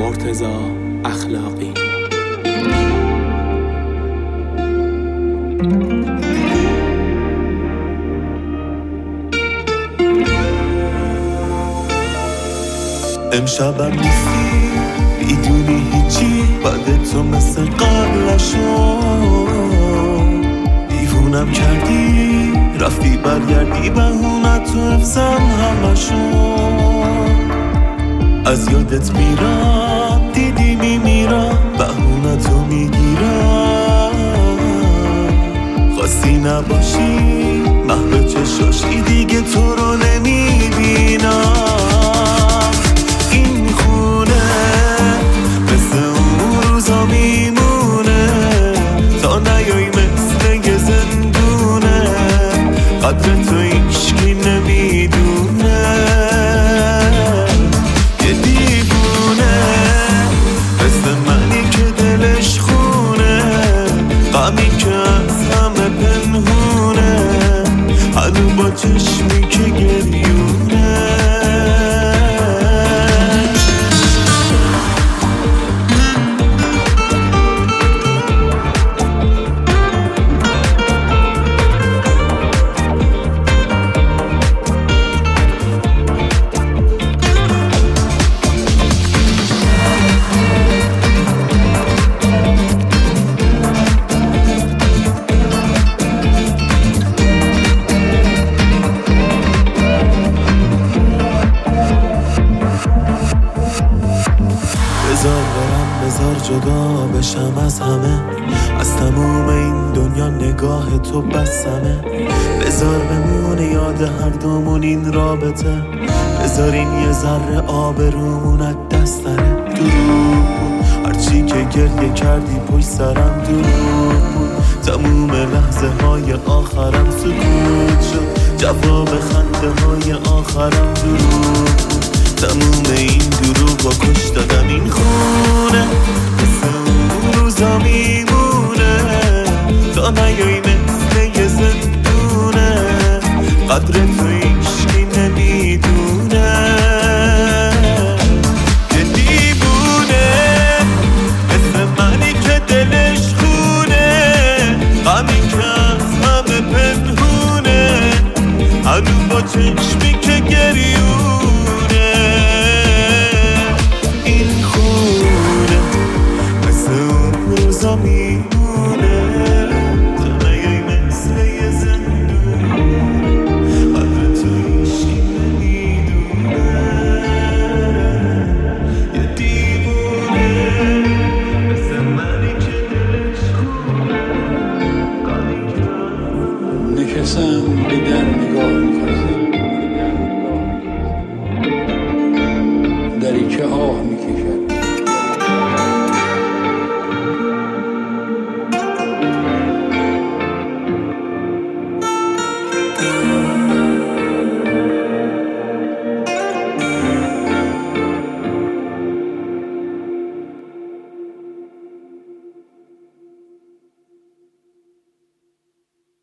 مرتضی اخلاقی. امشبم نیستی میدونی هیچی، بعد تو مثل قبل شد دیوونم کردی، رفتی برگردی بهونت تو حفظم همشون. از یادت میرم دیدی میمیرم، بهونتو میگیرم. خواستی نباشی محو چشاشی، دیگه تو رو نمیبینم. این خونه مثل اون روزا میمونه، تا نیایی مثل یه زندونه. قدر تو هیچکی نمیدونه. یه دیوونه مثل منی که دلش خونه، غمی که از همه پنهونه، هنو با چشمی که گریونه. بذار جدا بشم از همه، از تموم این دنیا نگاه تو بسمه. بذار بمونه یاد هر دومون این رابطه، بذار این یه ذره آب رومون از دست نره. دروغ بود هرچی که گریه کردی پشت سرم، دروغ بود تموم لحظه های آخرم سکوت شد، جواب خنده های آخرم دروغ بود. تموم این دروغا کش دادم. این خونه مثل اون روزا میمونه، تا نیایی مثل یه زندونه. قدر تو هیچکی نمیدونه. یه دیوونه مثل منی که دلش خونه، غمی که از همه پنهونه، هنو با چشمی که گریونه. میمونه تا نیایی مثل یه زندون. قدر تو هیچکی نمیدونه. یه دیوونه مثل منی که دلش خونه، نکسم به در نگاه میکنم.